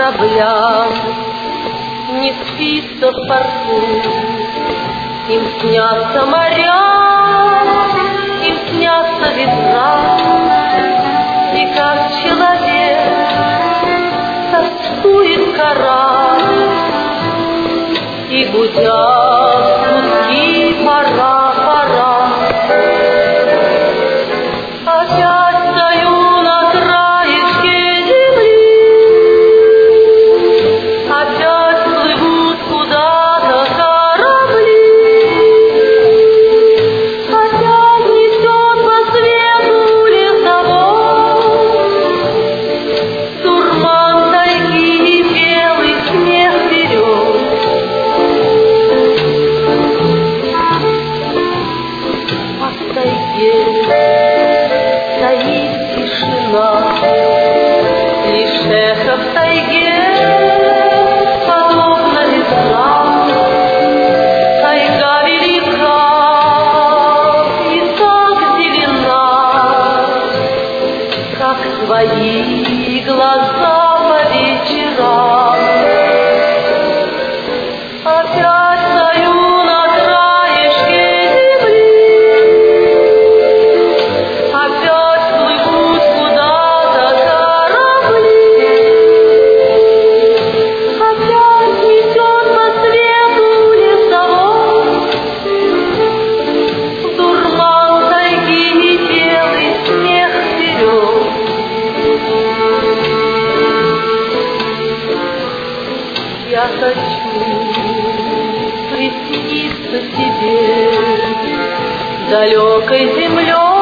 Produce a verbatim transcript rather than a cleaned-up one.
кораблям не спится в порту. Им снятся моря, им снятся ветра, и как человек тоскует корабль, и гудят гудки пора, пора. Опять стою на краешке земли, опять плывут куда-то корабли, опять несет по свету лесовой дурман тайги и белый смех берез. По тайге стоит тишина, лишь эхо в тайге подобно ветрам. Тайга велика и так зелена, как твои глаза по вечерам. Опять стою на краешке земли, опять плывут куда-то корабли, опять несет по свету лесовой дурман тайги и белый смех берез. Я хочу присниться тебе далекой землей,